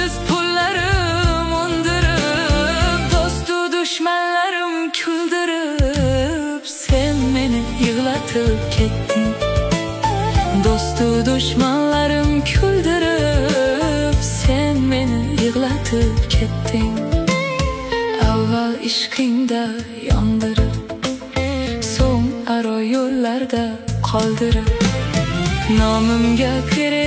Öz pullarim undirib, dostu düşmanlarim kuldirib, sen meni yig'latib ketding. Dostu düşmanlarim kuldirib, sen meni yig'latib ketding. Avval ishqingda yondirib, so'ng aro yo'llarda qoldirib, nomimga kerak